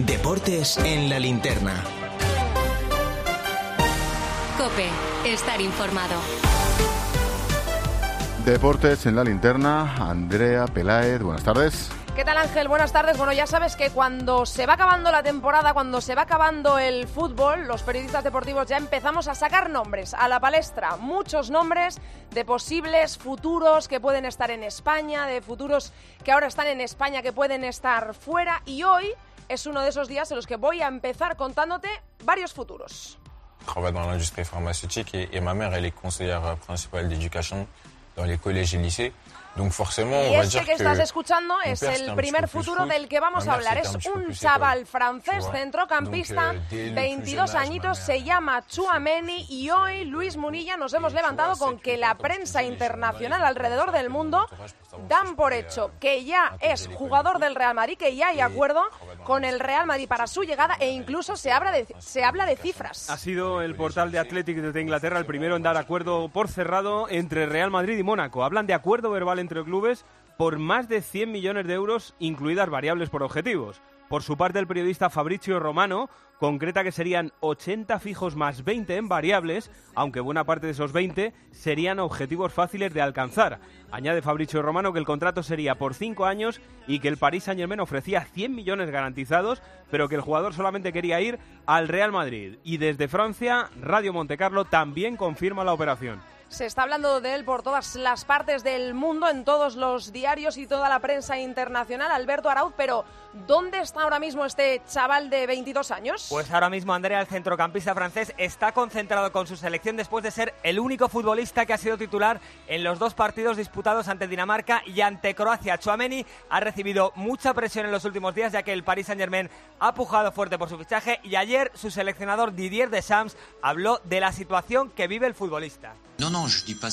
Deportes en la linterna. COPE, estar informado. Deportes en la linterna, Andrea Peláez, buenas tardes. ¿Qué tal, Ángel? Buenas tardes. Bueno, ya sabes que cuando se va acabando la temporada, cuando se va acabando el fútbol, los periodistas deportivos ya empezamos a sacar nombres a la palestra. Muchos nombres de posibles futuros que pueden estar en España, de futuros que ahora están en España que pueden estar fuera. Y hoy es uno de esos días en los que voy a empezar contándote varios futuros. Travaille dans l'industrie pharmaceutique et ma mère, elle est conseillère principale d'éducation dans les collèges et lycées. Donc forcément, y este que estás escuchando es el primer futuro del que vamos a hablar. Es un chaval francés, centrocampista, 22 añitos, se llama Tchouaméni, y hoy Luis Munilla nos hemos levantado con que la prensa internacional alrededor del mundo dan por hecho que ya es jugador del Real Madrid, que ya hay acuerdo con el Real Madrid para su llegada, e incluso se habla de cifras. Ha sido el portal de Athletic de Inglaterra el primero en dar acuerdo por cerrado entre Real Madrid y Mónaco. Hablan de acuerdo verbal entre clubes por más de 100 millones de euros, incluidas variables por objetivos. Por su parte, el periodista Fabrizio Romano concreta que serían 80 fijos más 20 en variables, aunque buena parte de esos 20 serían objetivos fáciles de alcanzar. Añade Fabrizio Romano que el contrato sería por 5 años y que el Paris Saint-Germain ofrecía 100 millones garantizados, pero que el jugador solamente quería ir al Real Madrid. Y desde Francia, Radio Montecarlo también confirma la operación. Se está hablando de él por todas las partes del mundo, en todos los diarios y toda la prensa internacional. Alberto Arauz, pero ¿dónde está ahora mismo este chaval de 22 años? Pues ahora mismo, Andrea, el centrocampista francés está concentrado con su selección después de ser el único futbolista que ha sido titular en los 2 partidos disputados ante Dinamarca y ante Croacia. Tchouaméni ha recibido mucha presión en los últimos días, ya que el Paris Saint-Germain ha pujado fuerte por su fichaje, y ayer su seleccionador Didier Deschamps habló de la situación que vive el futbolista. No,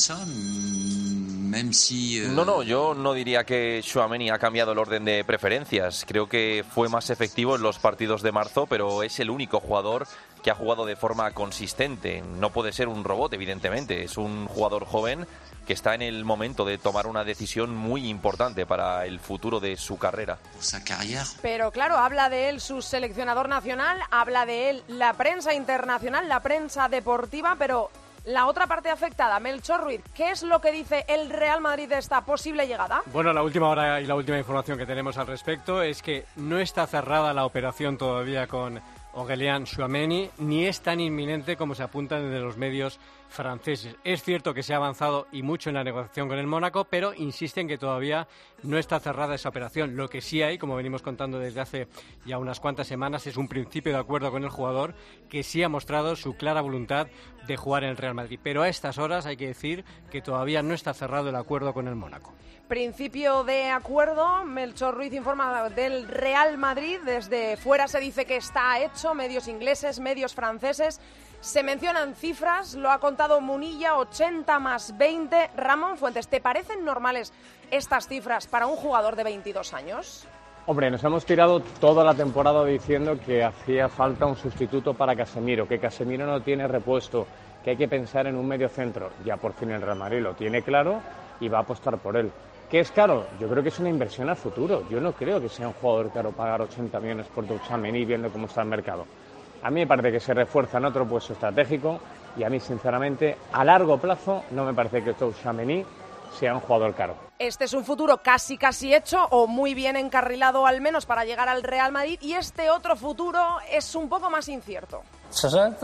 yo no diría que Tchouaméni ha cambiado el orden de preferencias. Creo que fue más efectivo en los partidos de marzo, pero es el único jugador que ha jugado de forma consistente. No puede ser un robot, evidentemente. Es un jugador joven que está en el momento de tomar una decisión muy importante para el futuro de su carrera. Pero claro, habla de él su seleccionador nacional, habla de él la prensa internacional, la prensa deportiva, pero la otra parte afectada, Melchor Ruiz, ¿qué es lo que dice el Real Madrid de esta posible llegada? Bueno, la última hora y la última información que tenemos al respecto es que no está cerrada la operación todavía con Aurélien Tchouaméni, ni es tan inminente como se apuntan desde los medios franceses. Es cierto que se ha avanzado y mucho en la negociación con el Mónaco, pero insisten que todavía no está cerrada esa operación. Lo que sí hay, como venimos contando desde hace ya unas cuantas semanas, es un principio de acuerdo con el jugador que sí ha mostrado su clara voluntad de jugar en el Real Madrid. Pero a estas horas hay que decir que todavía no está cerrado el acuerdo con el Mónaco. Principio de acuerdo, Melchor Ruiz informa del Real Madrid, desde fuera se dice que está hecho, medios ingleses, medios franceses, se mencionan cifras, lo ha contado Munilla, 80 más 20. Ramón Fuentes, ¿te parecen normales estas cifras para un jugador de 22 años? Hombre, nos hemos tirado toda la temporada diciendo que hacía falta un sustituto para Casemiro, que Casemiro no tiene repuesto, que hay que pensar en un medio centro. Ya por fin el Real Madrid lo tiene claro y va a apostar por él. ¿Qué es caro? Yo creo que es una inversión al futuro. Yo no creo que sea un jugador caro pagar 80 millones por Tchouaméni viendo cómo está el mercado. A mí me parece que se refuerza en otro puesto estratégico y a mí, sinceramente, a largo plazo no me parece que Tchouaméni sea un jugador caro. Este es un futuro casi hecho, o muy bien encarrilado al menos, para llegar al Real Madrid, y este otro futuro es un poco más incierto. Es el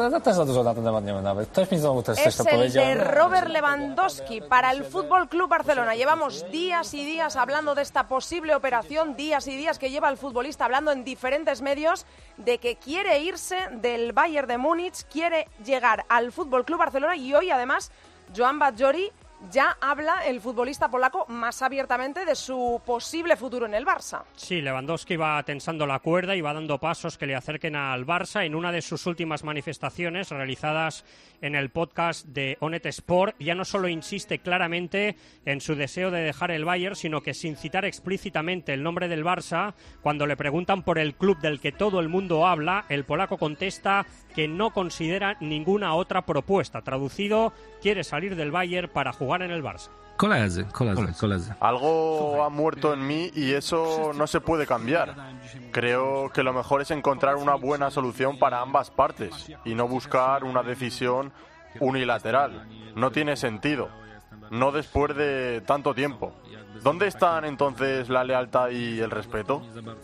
de Robert Lewandowski para el Fútbol Club Barcelona. Llevamos días y días hablando de esta posible operación, días y días que lleva el futbolista hablando en diferentes medios de que quiere irse del Bayern de Múnich, quiere llegar al Fútbol Club Barcelona, y hoy además Joan Bajori ya habla, el futbolista polaco, más abiertamente de su posible futuro en el Barça. Sí, Lewandowski va tensando la cuerda y va dando pasos que le acerquen al Barça. En una de sus últimas manifestaciones realizadas en el podcast de Onet Sport, ya no solo insiste claramente en su deseo de dejar el Bayern, sino que sin citar explícitamente el nombre del Barça, cuando le preguntan por el club del que todo el mundo habla, el polaco contesta que no considera ninguna otra propuesta. Traducido, quiere salir del Bayern para jugar jugar en el Barça. Algo ha muerto en mí y eso no se puede cambiar. Creo que lo mejor es encontrar una buena solución para ambas partes y no buscar una decisión unilateral. No tiene sentido. No después de tanto tiempo. ¿Dónde están entonces la lealtad y el respeto?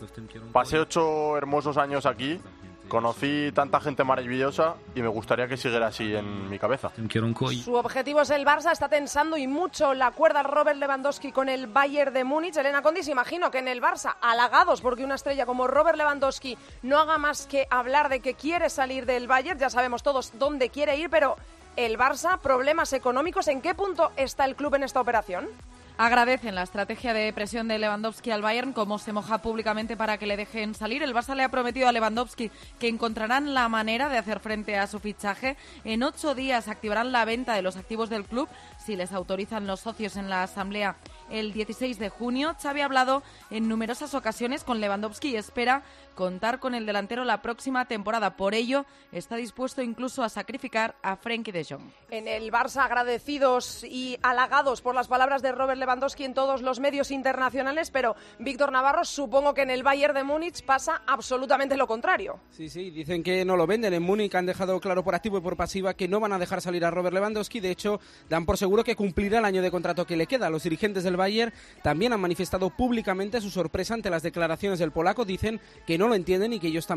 Pasé 8 hermosos años aquí. Conocí tanta gente maravillosa y me gustaría que siguiera así en mi cabeza. Su objetivo es el Barça, está tensando y mucho la cuerda Robert Lewandowski con el Bayern de Múnich. Elena Condis, imagino que en el Barça, halagados porque una estrella como Robert Lewandowski no haga más que hablar de que quiere salir del Bayern, ya sabemos todos dónde quiere ir, pero el Barça, problemas económicos, ¿en qué punto está el club en esta operación? Agradecen la estrategia de presión de Lewandowski al Bayern, como se moja públicamente para que le dejen salir. El Barça le ha prometido a Lewandowski que encontrarán la manera de hacer frente a su fichaje. En 8 días activarán la venta de los activos del club, si les autorizan los socios en la asamblea el 16 de junio. Xavi ha hablado en numerosas ocasiones con Lewandowski y espera contar con el delantero la próxima temporada. Por ello, está dispuesto incluso a sacrificar a Frenkie de Jong. En el Barça, agradecidos y halagados por las palabras de Robert Lewandowski en todos los medios internacionales, pero Víctor Navarro, supongo que en el Bayern de Múnich pasa absolutamente lo contrario. Sí, dicen que no lo venden. En Múnich han dejado claro por activo y por pasiva que no van a dejar salir a Robert Lewandowski. De hecho, dan por seguro que cumplirá el año de contrato que le queda. Los dirigentes del Bayern también han manifestado públicamente su sorpresa ante las declaraciones del polaco. Dicen que no lo entienden y que ellos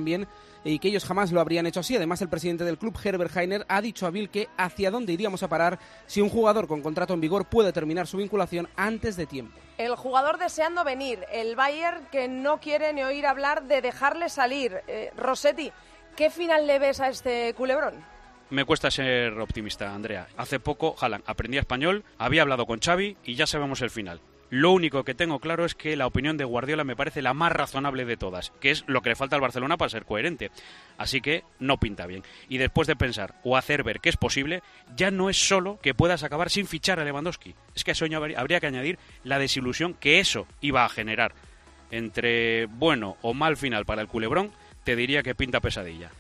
jamás lo habrían hecho así. Además, el presidente del club, Herbert Hainer, ha dicho a Bild que hacia dónde iríamos a parar si un jugador con contrato en vigor puede terminar su vinculación antes de tiempo. El jugador deseando venir, el Bayern que no quiere ni oír hablar de dejarle salir. Rossetti, ¿qué final le ves a este culebrón? Me cuesta ser optimista, Andrea. Hace poco Haaland aprendía español, había hablado con Xavi y ya sabemos el final. Lo único que tengo claro es que la opinión de Guardiola me parece la más razonable de todas, que es lo que le falta al Barcelona para ser coherente. Así que no pinta bien. Y después de pensar o hacer ver que es posible, ya no es solo que puedas acabar sin fichar a Lewandowski. Es que a eso habría que añadir la desilusión que eso iba a generar. Entre bueno o mal final para el culebrón, te diría que pinta pesadilla.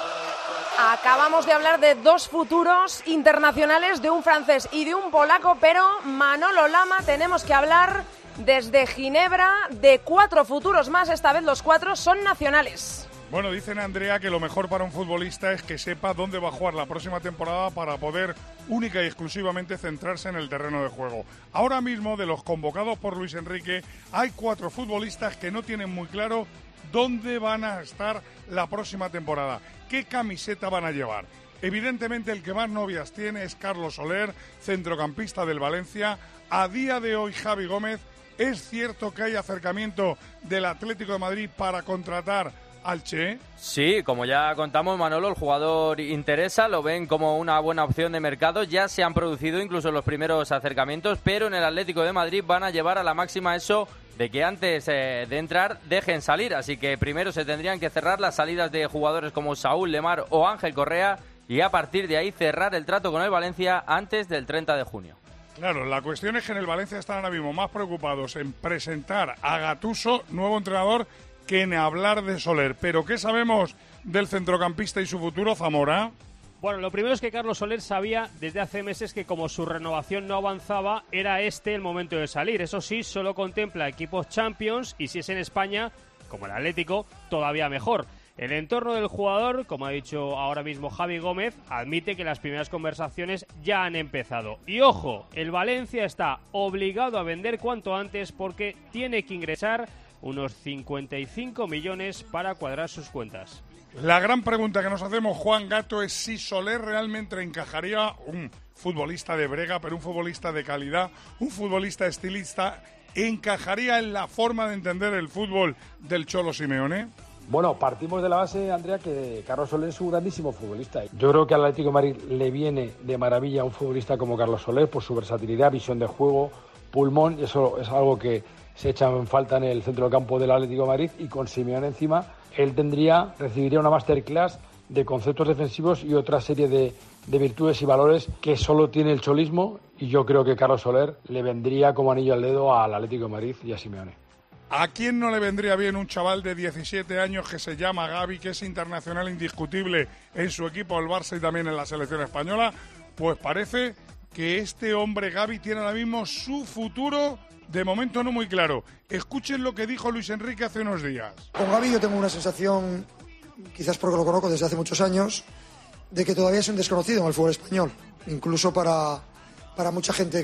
Acabamos de hablar de 2 futuros internacionales, de un francés y de un polaco, pero Manolo Lama, tenemos que hablar desde Ginebra de 4 futuros más, esta vez los 4 son nacionales. Bueno, dicen, Andrea, que lo mejor para un futbolista es que sepa dónde va a jugar la próxima temporada para poder única y exclusivamente centrarse en el terreno de juego. Ahora mismo, de los convocados por Luis Enrique, hay 4 futbolistas que no tienen muy claro dónde van a estar la próxima temporada, qué camiseta van a llevar. Evidentemente el que más novias tiene es Carlos Soler, centrocampista del Valencia. A día de hoy, Javi Gómez, ¿es cierto que hay acercamiento del Atlético de Madrid para contratar al Che? Sí, como ya contamos, Manolo, el jugador interesa, lo ven como una buena opción de mercado. Ya se han producido incluso los primeros acercamientos, pero en el Atlético de Madrid van a llevar a la máxima eso de que antes de entrar dejen salir. Así que primero se tendrían que cerrar las salidas de jugadores como Saúl Lemar o Ángel Correa y a partir de ahí cerrar el trato con el Valencia antes del 30 de junio. Claro, la cuestión es que en el Valencia están ahora mismo más preocupados en presentar a Gattuso, nuevo entrenador, que en hablar de Soler. Pero ¿qué sabemos del centrocampista y su futuro, Zamora? Bueno, lo primero es que Carlos Soler sabía desde hace meses que como su renovación no avanzaba, era este el momento de salir. Eso sí, solo contempla equipos Champions y si es en España, como el Atlético, todavía mejor. El entorno del jugador, como ha dicho ahora mismo Javi Gómez, admite que las primeras conversaciones ya han empezado. Y ojo, el Valencia está obligado a vender cuanto antes porque tiene que ingresar unos 55 millones para cuadrar sus cuentas. La gran pregunta que nos hacemos, Juan Gato, es si Soler realmente encajaría, un futbolista de brega, pero un futbolista de calidad, un futbolista estilista, ¿encajaría en la forma de entender el fútbol del Cholo Simeone? Bueno, partimos de la base, Andrea, que Carlos Soler es un grandísimo futbolista. Yo creo que al Atlético de Madrid le viene de maravilla un futbolista como Carlos Soler por su versatilidad, visión de juego, pulmón, y eso es algo que se echa en falta en el centro del campo del Atlético de Madrid, y con Simeone encima, él recibiría una masterclass de conceptos defensivos y otra serie de virtudes y valores que solo tiene el cholismo, y yo creo que Carlos Soler le vendría como anillo al dedo al Atlético de Madrid y a Simeone. ¿A quién no le vendría bien un chaval de 17 años que se llama Gavi, que es internacional indiscutible en su equipo, el Barça, y también en la selección española? Pues parece que este hombre Gavi tiene ahora mismo su futuro de momento no muy claro. Escuchen lo que dijo Luis Enrique hace unos días. Con Gavi yo tengo una sensación, quizás porque lo conozco desde hace muchos años, de que todavía es un desconocido en el fútbol español, incluso para mucha gente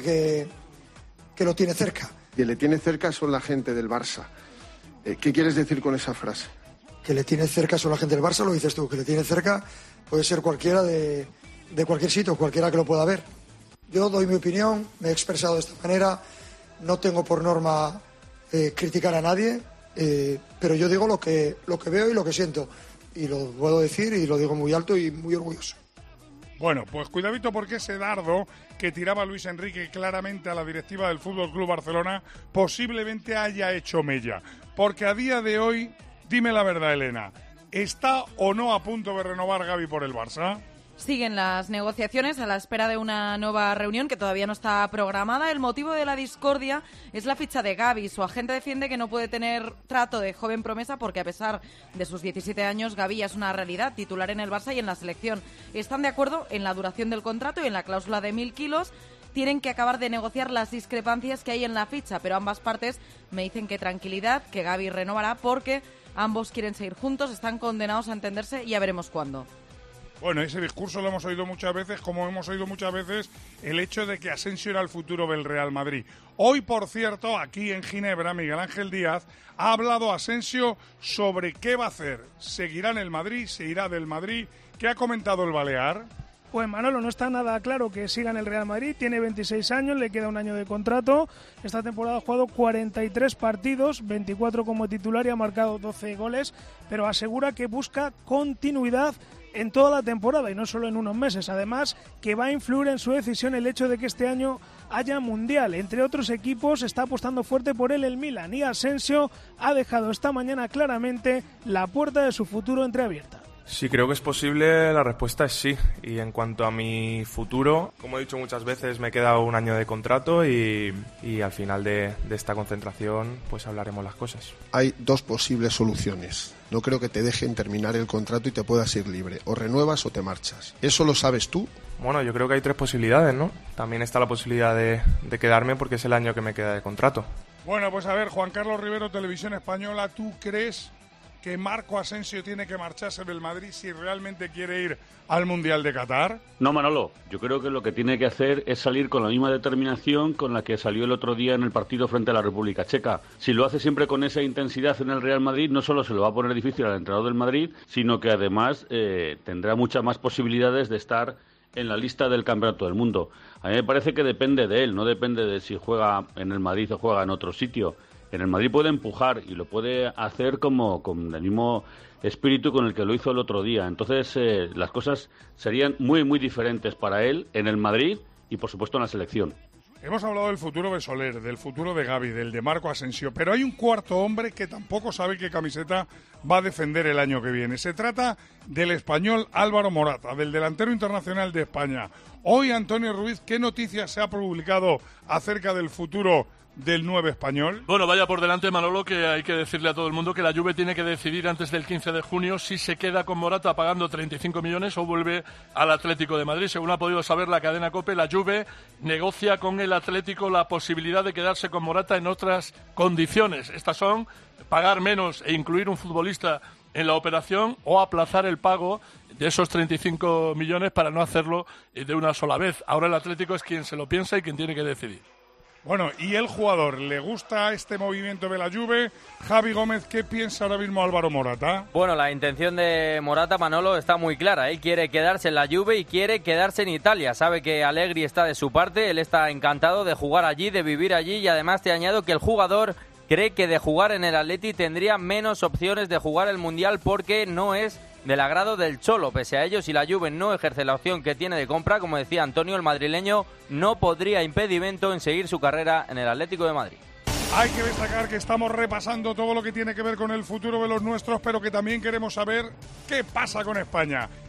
que lo tiene cerca. Que le tiene cerca son la gente del Barça. ¿Qué quieres decir con esa frase? Que le tiene cerca son la gente del Barça, lo dices tú, que le tiene cerca puede ser cualquiera de cualquier sitio, cualquiera que lo pueda ver. Yo doy mi opinión, me he expresado de esta manera, no tengo por norma criticar a nadie, pero yo digo lo que veo y lo que siento, y lo puedo decir y lo digo muy alto y muy orgulloso. Bueno, pues cuidadito porque ese dardo que tiraba Luis Enrique claramente a la directiva del Fútbol Club Barcelona posiblemente haya hecho mella. Porque a día de hoy, dime la verdad, Elena, ¿está o no a punto de renovar Gavi por el Barça? Siguen las negociaciones a la espera de una nueva reunión que todavía no está programada. El motivo de la discordia es la ficha de Gavi. Su agente defiende que no puede tener trato de joven promesa porque a pesar de sus 17 años, Gavi ya es una realidad, titular en el Barça y en la selección. Están de acuerdo en la duración del contrato y en la cláusula de 1.000 kilos. Tienen que acabar de negociar las discrepancias que hay en la ficha, pero ambas partes me dicen que tranquilidad, que Gavi renovará porque ambos quieren seguir juntos, están condenados a entenderse y ya veremos cuándo. Bueno, ese discurso lo hemos oído muchas veces, como hemos oído muchas veces el hecho de que Asensio era el futuro del Real Madrid. Hoy, por cierto, aquí en Ginebra, Miguel Ángel Díaz ha hablado Asensio sobre qué va a hacer. ¿Seguirá en el Madrid? ¿Se irá del Madrid? ¿Qué ha comentado el Balear? Pues Manolo, no está nada claro que siga en el Real Madrid, tiene 26 años, le queda un año de contrato, esta temporada ha jugado 43 partidos, 24 como titular y ha marcado 12 goles, pero asegura que busca continuidad en toda la temporada y no solo en unos meses, además que va a influir en su decisión el hecho de que este año haya Mundial. Entre otros equipos está apostando fuerte por él el Milan y Asensio ha dejado esta mañana claramente la puerta de su futuro entreabierta. Si creo que es posible, la respuesta es sí. Y en cuanto a mi futuro, como he dicho muchas veces, me queda un año de contrato y al final de esta concentración pues hablaremos las cosas. Hay dos posibles soluciones. No creo que te dejen terminar el contrato y te puedas ir libre. O renuevas o te marchas. ¿Eso lo sabes tú? Bueno, yo creo que hay tres posibilidades, ¿no? También está la posibilidad de quedarme porque es el año que me queda de contrato. Bueno, pues a ver, Juan Carlos Rivero, Televisión Española, ¿tú crees que Marco Asensio tiene que marcharse del Madrid si realmente quiere ir al Mundial de Qatar? No, Manolo, yo creo que lo que tiene que hacer es salir con la misma determinación con la que salió el otro día en el partido frente a la República Checa. Si lo hace siempre con esa intensidad en el Real Madrid, no solo se lo va a poner difícil al entrenador del Madrid, sino que además tendrá muchas más posibilidades de estar en la lista del Campeonato del Mundo. A mí me parece que depende de él, no depende de si juega en el Madrid o juega en otro sitio. En el Madrid puede empujar y lo puede hacer como con el mismo espíritu con el que lo hizo el otro día. Entonces las cosas serían muy, muy diferentes para él en el Madrid y, por supuesto, en la selección. Hemos hablado del futuro de Soler, del futuro de Gavi, del de Marco Asensio, pero hay un cuarto hombre que tampoco sabe qué camiseta va a defender el año que viene. Se trata del español Álvaro Morata, del delantero internacional de España. Hoy, Antonio Ruiz, ¿qué noticias se ha publicado acerca del futuro del 9 español? Bueno, vaya por delante, Manolo, que hay que decirle a todo el mundo que la Juve tiene que decidir antes del 15 de junio si se queda con Morata pagando 35 millones o vuelve al Atlético de Madrid. Según ha podido saber la cadena COPE, la Juve negocia con el Atlético la posibilidad de quedarse con Morata en otras condiciones. Estas son pagar menos e incluir un futbolista en la operación o aplazar el pago de esos 35 millones para no hacerlo de una sola vez. Ahora el Atlético es quien se lo piensa y quien tiene que decidir. Bueno, ¿y el jugador? ¿Le gusta este movimiento de la Juve? Javi Gómez, ¿qué piensa ahora mismo Álvaro Morata? Bueno, la intención de Morata, Manolo, está muy clara. Él quiere quedarse en la Juve y quiere quedarse en Italia. Sabe que Allegri está de su parte, él está encantado de jugar allí, de vivir allí, y además te añado que el jugador cree que de jugar en el Atleti tendría menos opciones de jugar el Mundial porque no es del agrado del Cholo. Pese a ello, si la Juve no ejerce la opción que tiene de compra, como decía Antonio, el madrileño no podría impedimento en seguir su carrera en el Atlético de Madrid. Hay que destacar que estamos repasando todo lo que tiene que ver con el futuro de los nuestros, pero que también queremos saber qué pasa con España.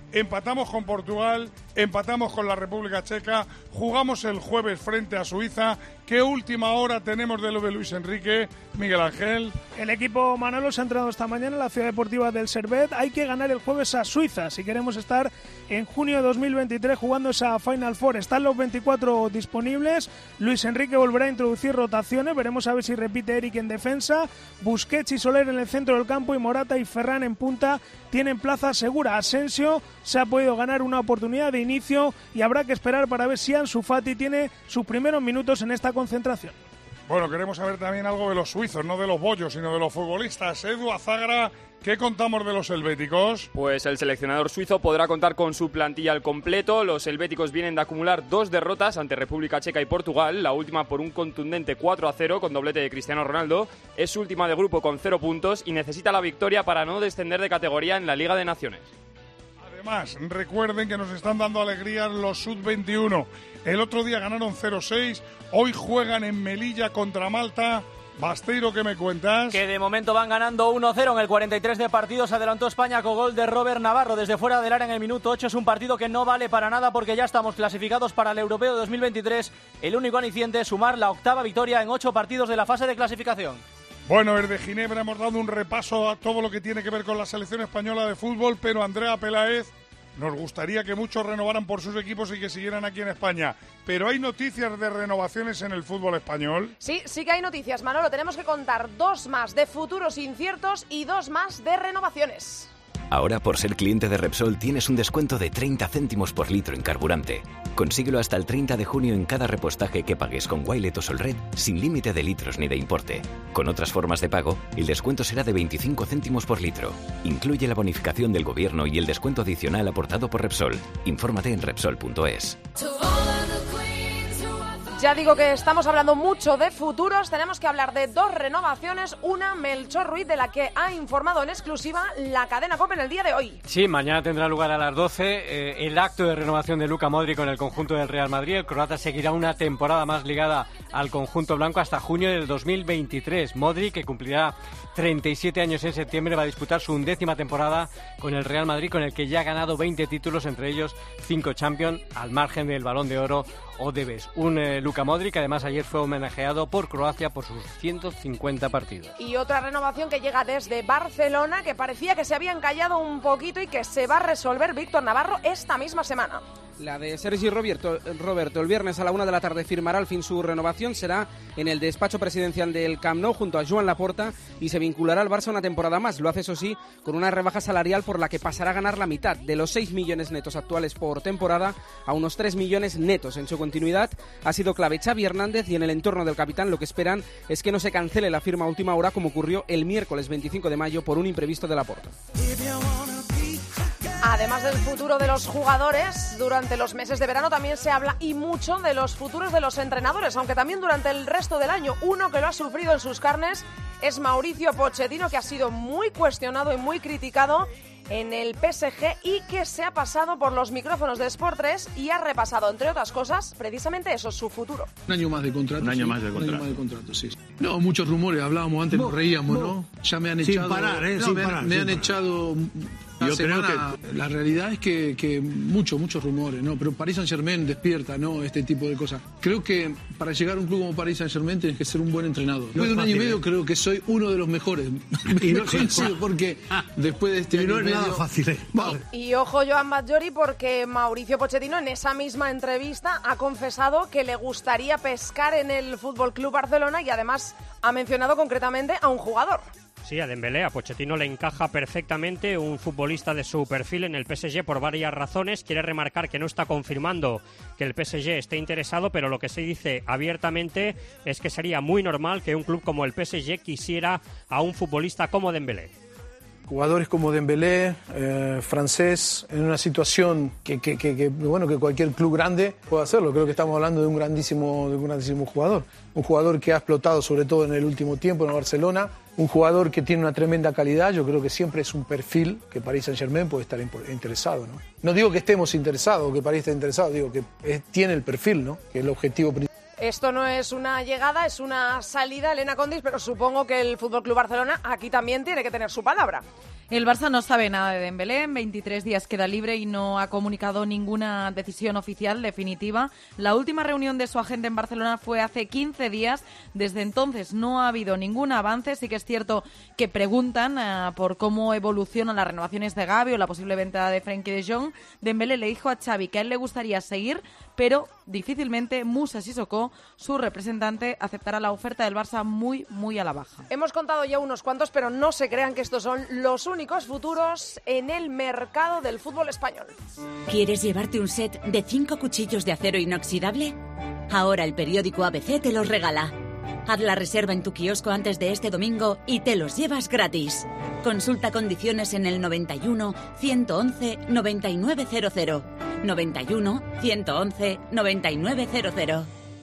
empatamos con Portugal, empatamos con la República Checa, jugamos el jueves frente a Suiza. ¿Qué última hora tenemos de lo de Luis Enrique, Miguel Ángel? El equipo Manolo se ha entrenado esta mañana en la Ciudad Deportiva del Servet. Hay que ganar el jueves a Suiza si queremos estar en junio de 2023 jugando esa Final Four. Están los 24 disponibles. Luis Enrique volverá a introducir rotaciones. Veremos a ver si repite Eric en defensa. Busquets y Soler en el centro del campo y Morata y Ferran en punta tienen plaza segura. Asensio se ha podido ganar una oportunidad de inicio y habrá que esperar para ver si Ansu Fati tiene sus primeros minutos en esta concentración. Bueno, queremos saber también algo de los suizos, no de los bollos, sino de los futbolistas. Edu Azagra, ¿qué contamos de los helvéticos? Pues el seleccionador suizo podrá contar con su plantilla al completo. Los helvéticos vienen de acumular 2 derrotas ante República Checa y Portugal, la última por un contundente 4-0 con doblete de Cristiano Ronaldo. Es su última de grupo con 0 puntos y necesita la victoria para no descender de categoría en la Liga de Naciones. Además, recuerden que nos están dando alegrías los Sub-21. El otro día ganaron 0-6, hoy juegan en Melilla contra Malta. Basteiro, ¿qué me cuentas? Que de momento van ganando 1-0 en el 43 de partido. Se adelantó España con gol de Robert Navarro desde fuera del área en el minuto 8. Es un partido que no vale para nada porque ya estamos clasificados para el Europeo 2023. El único aliciente es sumar la 8ª victoria en 8 partidos de la fase de clasificación. Bueno, desde Ginebra hemos dado un repaso a todo lo que tiene que ver con la selección española de fútbol, pero Andrea Peláez, nos gustaría que muchos renovaran por sus equipos y que siguieran aquí en España. Pero ¿hay noticias de renovaciones en el fútbol español? Sí, sí que hay noticias, Manolo. Tenemos que contar 2 más de futuros inciertos y 2 más de renovaciones. Ahora, por ser cliente de Repsol, tienes un descuento de 30 céntimos por litro en carburante. Consíguelo hasta el 30 de junio en cada repostaje que pagues con Wilet o Solred, sin límite de litros ni de importe. Con otras formas de pago, el descuento será de 25 céntimos por litro. Incluye la bonificación del gobierno y el descuento adicional aportado por Repsol. Infórmate en Repsol.es. Ya digo que estamos hablando mucho de futuros, tenemos que hablar de 2 renovaciones, una Melchor Ruiz, de la que ha informado en exclusiva la cadena COPE en el día de hoy. Sí, mañana tendrá lugar a las 12 el acto de renovación de Luka Modric con el conjunto del Real Madrid. El croata seguirá una temporada más ligada al conjunto blanco hasta junio del 2023. Modric, que cumplirá 37 años en septiembre, va a disputar su 11ª temporada con el Real Madrid, con el que ya ha ganado 20 títulos, entre ellos 5 Champions, al margen del Balón de Oro o de Best. Luka Modric, además, ayer fue homenajeado por Croacia por sus 150 partidos. Y otra renovación que llega desde Barcelona, que parecía que se había encallado un poquito y que se va a resolver Víctor Navarro esta misma semana. La de Sergi Roberto, el viernes a la 1 de la tarde firmará al fin su renovación. Será en el despacho presidencial del Camp Nou junto a Joan Laporta y se vinculará al Barça una temporada más. Lo hace, eso sí, con una rebaja salarial por la que pasará a ganar la mitad, de los 6 millones netos actuales por temporada a unos 3 millones netos. En su continuidad ha sido clave Xavi Hernández, y en el entorno del capitán lo que esperan es que no se cancele la firma a última hora, como ocurrió el miércoles 25 de mayo por un imprevisto de Laporta. Además del futuro de los jugadores, durante los meses de verano también se habla, y mucho, de los futuros de los entrenadores, aunque también durante el resto del año. Uno que lo ha sufrido en sus carnes es Mauricio Pochettino, que ha sido muy cuestionado y muy criticado en el PSG y que se ha pasado por los micrófonos de Sport 3 y ha repasado, entre otras cosas, precisamente eso, su futuro. Un año más de contrato. Un año más de contrato. Un año más de contrato, sí. No, muchos rumores, hablábamos antes, nos reíamos, ¿no? Ya me han echado... Sin parar, me han echado... Yo creo que la realidad es que muchos rumores, ¿no? Pero Paris Saint-Germain despierta, ¿no? Este tipo de cosas. Creo que para llegar a un club como Paris Saint-Germain tienes que ser un buen entrenador. Después de un año y medio creo que soy uno de los mejores. Y no coincido porque después de este año no es nada fácil. Y ojo, Joan Batllori, porque Mauricio Pochettino en esa misma entrevista ha confesado que le gustaría pescar en el FC Barcelona y además ha mencionado concretamente a un jugador. Sí, a Dembélé, a Pochettino le encaja perfectamente un futbolista de su perfil en el PSG por varias razones. Quiere remarcar que no está confirmando que el PSG esté interesado, pero lo que se dice abiertamente es que sería muy normal que un club como el PSG quisiera a un futbolista como Dembélé. Jugadores como Dembélé, francés, en una situación que cualquier club grande puede hacerlo. Creo que estamos hablando de un grandísimo jugador. Un jugador que ha explotado sobre todo en el último tiempo en Barcelona. Un jugador que tiene una tremenda calidad. Yo creo que siempre es un perfil que Paris Saint-Germain puede estar interesado, ¿no? No digo que estemos interesados o que París esté interesado, digo que tiene el perfil, ¿no? Que es el objetivo principal. Esto no es una llegada, es una salida, Elena Condis, pero supongo que el FC Barcelona aquí también tiene que tener su palabra. El Barça no sabe nada de Dembélé, en 23 días queda libre y no ha comunicado ninguna decisión oficial definitiva. La última reunión de su agente en Barcelona fue hace 15 días, desde entonces no ha habido ningún avance. Sí que es cierto que preguntan por cómo evolucionan las renovaciones de Gavi o la posible venta de Frenkie de Jong. Dembélé le dijo a Xavi que a él le gustaría seguir, pero difícilmente Moussa Sissoko, su representante, aceptará la oferta del Barça muy a la baja. Hemos contado ya unos cuantos, pero no se crean que estos son los únicos futuros en el mercado del fútbol español. ¿Quieres llevarte un set de 5 cuchillos de acero inoxidable? Ahora el periódico ABC te los regala. Haz la reserva en tu kiosco antes de este domingo y te los llevas gratis. Consulta condiciones en el 91 111 9900. 91 111 9900.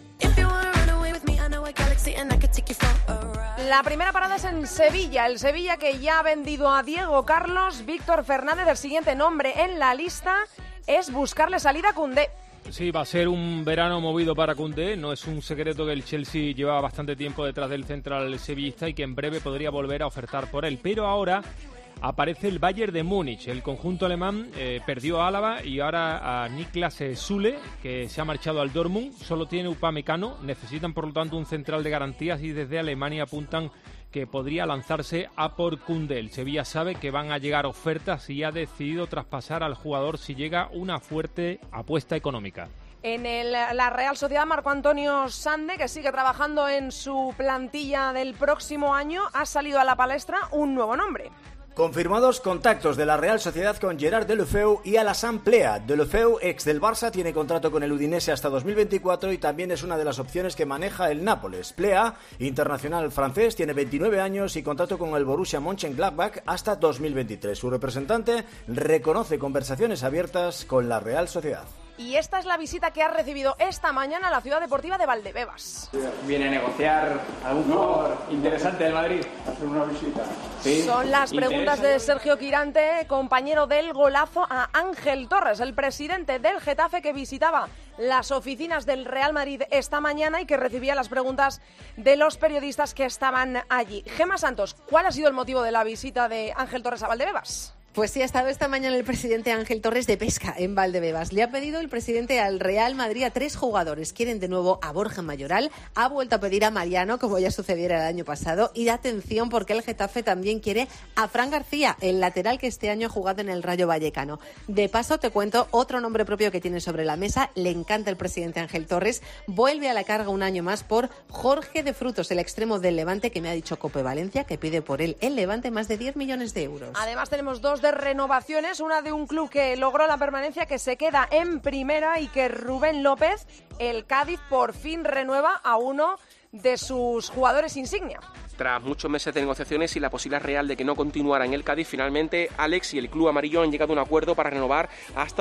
La primera parada es en Sevilla. El Sevilla que ya ha vendido a Diego Carlos. Víctor Fernández, el siguiente nombre en la lista, es buscarle salida a Koundé. Sí, va a ser un verano movido para Koundé. No es un secreto que el Chelsea lleva bastante tiempo detrás del central sevillista y que en breve podría volver a ofertar por él. Pero ahora aparece el Bayern de Múnich. El conjunto alemán perdió a Álava y ahora a Niklas Süle, que se ha marchado al Dortmund. Solo tiene Upamecano. Necesitan, por lo tanto, un central de garantías y desde Alemania apuntan que podría lanzarse a por Koundé. El Sevilla sabe que van a llegar ofertas y ha decidido traspasar al jugador si llega una fuerte apuesta económica. En la Real Sociedad, Marco Antonio Sande, que sigue trabajando en su plantilla del próximo año, ha salido a la palestra un nuevo nombre. Confirmados contactos de la Real Sociedad con Gerard Deulofeu y Alassane Plea. Deulofeu, ex del Barça, tiene contrato con el Udinese hasta 2024 y también es una de las opciones que maneja el Nápoles. Plea, internacional francés, tiene 29 años y contrato con el Borussia Mönchengladbach hasta 2023. Su representante reconoce conversaciones abiertas con la Real Sociedad. Y esta es la visita que ha recibido esta mañana a la Ciudad Deportiva de Valdebebas. ¿Viene a negociar algún jugador interesante del Madrid? Hacer una visita. ¿Sí? Son las preguntas de Sergio Quirante, compañero del golazo, a Ángel Torres, el presidente del Getafe, que visitaba las oficinas del Real Madrid esta mañana y que recibía las preguntas de los periodistas que estaban allí. Gemma Santos, ¿cuál ha sido el motivo de la visita de Ángel Torres a Valdebebas? Pues sí, ha estado esta mañana el presidente Ángel Torres de pesca en Valdebebas. Le ha pedido el presidente al Real Madrid a 3 jugadores. Quieren de nuevo a Borja Mayoral, ha vuelto a pedir a Mariano, como ya sucediera el año pasado, y atención porque el Getafe también quiere a Fran García, el lateral que este año ha jugado en el Rayo Vallecano. De paso, te cuento otro nombre propio que tiene sobre la mesa. Le encanta el presidente Ángel Torres. Vuelve a la carga un año más por Jorge de Frutos, el extremo del Levante, que me ha dicho Cope Valencia, que pide por él el Levante más de 10 millones de euros. Además, tenemos 2 de renovaciones, una de un club que logró la permanencia, que se queda en primera, y que Rubén López, el Cádiz, por fin renueva a uno de sus jugadores insignia. Tras muchos meses de negociaciones y la posibilidad real de que no continuara en el Cádiz, finalmente Alex y el club amarillo han llegado a un acuerdo para renovar hasta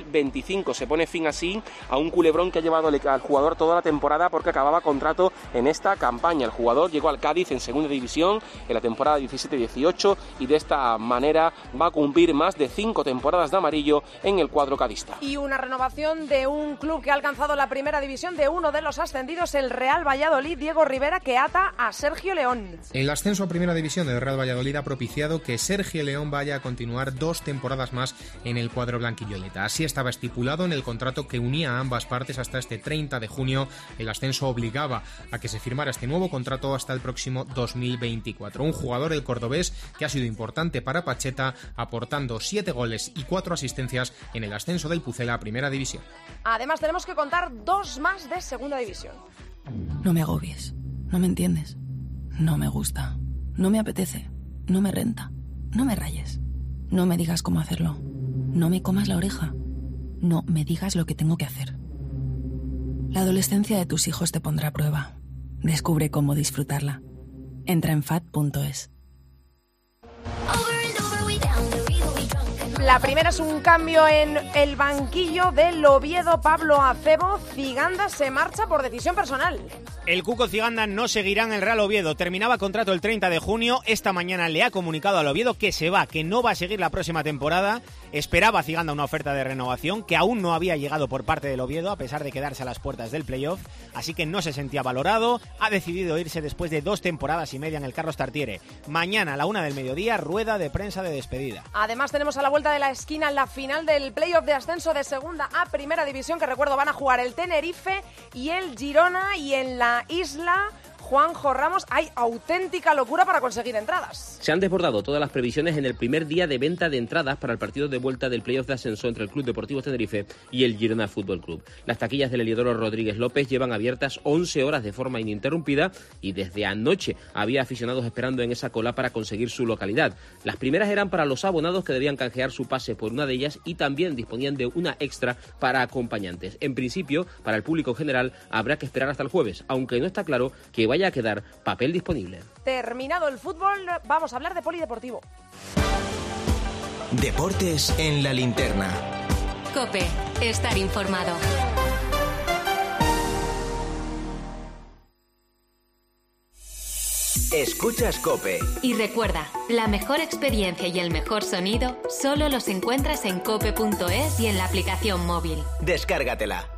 2025. Se pone fin así a un culebrón que ha llevado al jugador toda la temporada porque acababa contrato en esta campaña. El jugador llegó al Cádiz en segunda división en la temporada 17-18 y de esta manera va a cumplir más de 5 temporadas de amarillo en el cuadro cadista. Y una renovación de un club que ha alcanzado la primera división, de uno de los ascendidos, el Real Valladolid, Diego Rivera, que ata a Sergio León. El ascenso a primera división del Real Valladolid ha propiciado que Sergio León vaya a continuar 2 temporadas más en el cuadro blanquivioleta. Así estaba estipulado en el contrato que unía a ambas partes hasta este 30 de junio. El ascenso obligaba a que se firmara este nuevo contrato hasta el próximo 2024. Un jugador, el cordobés, que ha sido importante para Pacheta, aportando 7 goles y 4 asistencias en el ascenso del Pucela a primera división. Además, tenemos que contar 2 más de segunda división. No me agobies, no me entiendes. No me gusta, no me apetece, no me renta, no me rayes, no me digas cómo hacerlo, no me comas la oreja, no me digas lo que tengo que hacer. La adolescencia de tus hijos te pondrá a prueba. Descubre cómo disfrutarla. Entra en fat.es. La primera es un cambio en el banquillo del Oviedo. Pablo Acebo, Ciganda se marcha por decisión personal. El Cuco Ciganda no seguirá en el Real Oviedo. Terminaba contrato el 30 de junio. Esta mañana le ha comunicado al Oviedo que se va, que no va a seguir la próxima temporada. Esperaba Ciganda una oferta de renovación que aún no había llegado por parte del Oviedo, a pesar de quedarse a las puertas del playoff, así que no se sentía valorado. Ha decidido irse después de 2 temporadas y media en el Carlos Tartiere. Mañana a la 1 del mediodía, rueda de prensa de despedida. Además tenemos a la vuelta de la esquina la final del playoff de ascenso de segunda a primera división, que recuerdo van a jugar el Tenerife y el Girona, y en la isla Juanjo Ramos, hay auténtica locura para conseguir entradas. Se han desbordado todas las previsiones en el primer día de venta de entradas para el partido de vuelta del playoff de ascenso entre el Club Deportivo Tenerife y el Girona Fútbol Club. Las taquillas del Heliodoro Rodríguez López llevan abiertas 11 horas de forma ininterrumpida y desde anoche había aficionados esperando en esa cola para conseguir su localidad. Las primeras eran para los abonados, que debían canjear su pase por una de ellas, y también disponían de una extra para acompañantes. En principio, para el público general habrá que esperar hasta el jueves, aunque no está claro que vaya a quedar papel disponible. Terminado el fútbol, vamos a hablar de polideportivo. Deportes en la linterna. COPE, estar informado. Escuchas COPE. Y recuerda, la mejor experiencia y el mejor sonido solo los encuentras en cope.es y en la aplicación móvil. Descárgatela.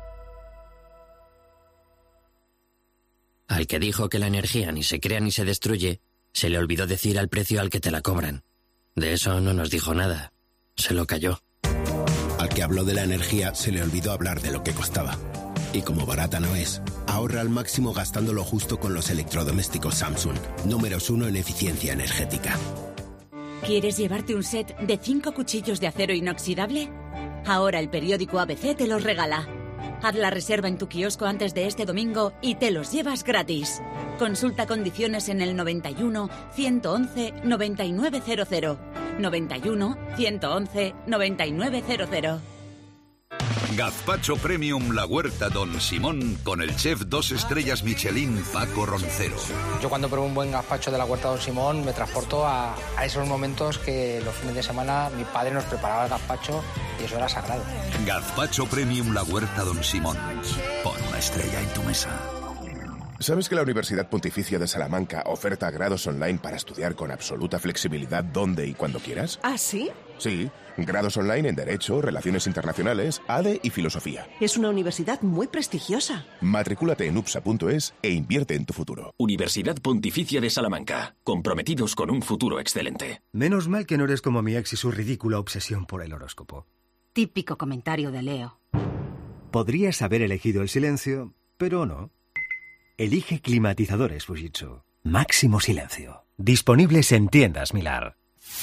Al que dijo que la energía ni se crea ni se destruye, se le olvidó decir al precio al que te la cobran. De eso no nos dijo nada. Se lo cayó. Al que habló de la energía, se le olvidó hablar de lo que costaba. Y como barata no es, ahorra al máximo gastando lo justo con los electrodomésticos Samsung. Números 1 en eficiencia energética. ¿Quieres llevarte un set de 5 cuchillos de acero inoxidable? Ahora el periódico ABC te los regala. Haz la reserva en tu kiosco antes de este domingo y te los llevas gratis. Consulta condiciones en el 91 111 9900. 91 111 9900. Gazpacho Premium La Huerta Don Simón con el chef 2 estrellas Michelin Paco Roncero. Yo cuando pruebo un buen gazpacho de La Huerta Don Simón me transporto a esos momentos que los fines de semana mi padre nos preparaba el gazpacho y eso era sagrado. Gazpacho Premium La Huerta Don Simón. Pon una estrella en tu mesa. ¿Sabes que la Universidad Pontificia de Salamanca oferta grados online para estudiar con absoluta flexibilidad donde y cuando quieras? ¿Ah, sí? Sí, grados online en Derecho, Relaciones Internacionales, ADE y Filosofía. Es una universidad muy prestigiosa. Matricúlate en upsa.es e invierte en tu futuro. Universidad Pontificia de Salamanca, comprometidos con un futuro excelente. Menos mal que no eres como mi ex y su ridícula obsesión por el horóscopo. Típico comentario de Leo. Podrías haber elegido el silencio, pero no. Elige climatizadores Fujitsu. Máximo silencio. Disponibles en tiendas Milar.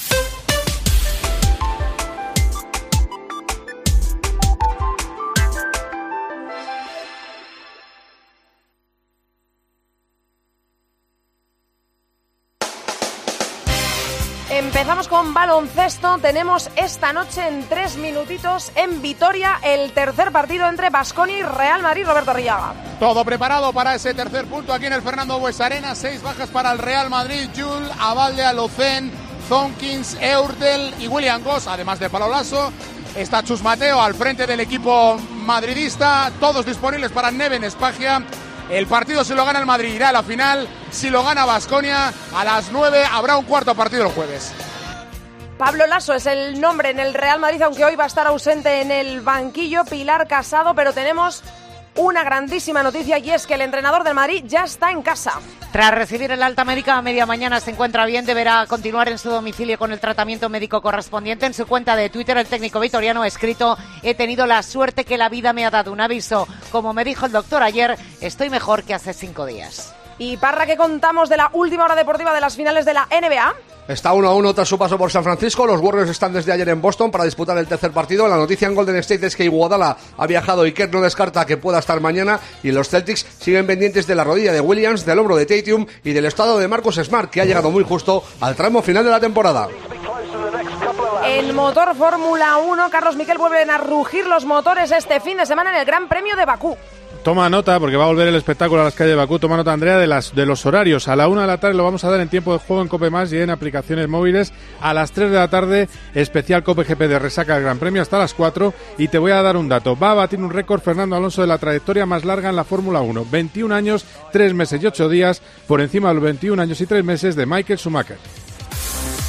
Empezamos con baloncesto. Tenemos esta noche en 3 minutitos en Vitoria el tercer partido entre Baskonia y Real Madrid. Roberto Arriaga. Todo preparado para ese tercer punto aquí en el Fernando Buesa Arena. 6 bajas para el Real Madrid. Jul, Abalde, Alocen, Zonkins, Eurtel y William Goss, además de Pablo Lasso. Está Chus Mateo al frente del equipo madridista. Todos disponibles para Neven Espagia. El partido, si lo gana el Madrid, irá a la final. Si lo gana Baskonia, a las 9 habrá un cuarto partido el jueves. Pablo Lasso es el nombre en el Real Madrid, aunque hoy va a estar ausente en el banquillo Pilar Casado, pero tenemos una grandísima noticia y es que el entrenador del Madrid ya está en casa. Tras recibir el alta médica a media mañana se encuentra bien, deberá continuar en su domicilio con el tratamiento médico correspondiente. En su cuenta de Twitter el técnico vitoriano ha escrito: he tenido la suerte que la vida me ha dado un aviso. Como me dijo el doctor ayer, estoy mejor que hace 5 días. Y Parra, ¿qué contamos de la última hora deportiva de las finales de la NBA? Está 1-1 tras su paso por San Francisco. Los Warriors están desde ayer en Boston para disputar el tercer partido. La noticia en Golden State es que Iguodala ha viajado y Kerr no descarta que pueda estar mañana. Y los Celtics siguen pendientes de la rodilla de Williams, del hombro de Tatum y del estado de Marcus Smart, que ha llegado muy justo al tramo final de la temporada. En motor Fórmula 1, Carlos Miquel, vuelven a rugir los motores este fin de semana en el Gran Premio de Bakú. Toma nota, porque va a volver el espectáculo a las calles de Bakú. Toma nota, Andrea, de los horarios. A la 1 de la tarde lo vamos a dar en tiempo de juego en COPE+, y en aplicaciones móviles. A las 3 de la tarde, especial COPE GP de resaca del Gran Premio hasta las 4. Y te voy a dar un dato. Va a batir un récord Fernando Alonso de la trayectoria más larga en la Fórmula 1. 21 años, 3 meses y 8 días, por encima de los 21 años y 3 meses de Michael Schumacher.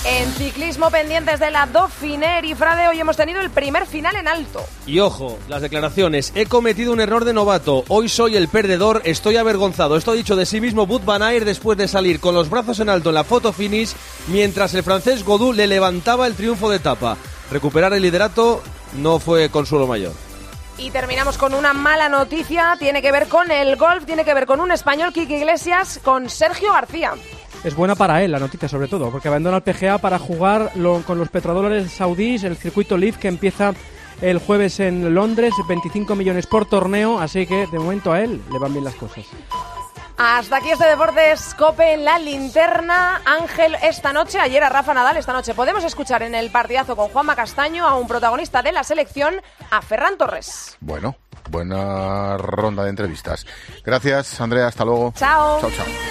En ciclismo, pendientes de la Dauphiné y Frade, hoy hemos tenido el primer final en alto. Y ojo, las declaraciones. He cometido un error de novato. Hoy soy el perdedor. Estoy avergonzado. Esto ha dicho de sí mismo Wout van Aert después de salir con los brazos en alto en la foto finish, mientras el francés Godou le levantaba el triunfo de etapa. Recuperar el liderato no fue consuelo mayor. Y terminamos con una mala noticia. Tiene que ver con el golf, tiene que ver con un español, Quique Iglesias, con Sergio García. Es buena para él la noticia, sobre todo, porque abandona el PGA para jugar con los petrodólares saudíes, el circuito LIV, que empieza el jueves en Londres, 25 millones por torneo, así que de momento a él le van bien las cosas. Hasta aquí este Deportes COPE en la linterna. Ángel, esta noche, ayer a Rafa Nadal, esta noche podemos escuchar en el partidazo con Juanma Castaño a un protagonista de la selección, a Ferran Torres. Bueno, buena ronda de entrevistas. Gracias, Andrea, hasta luego. Chao. Chao, chao.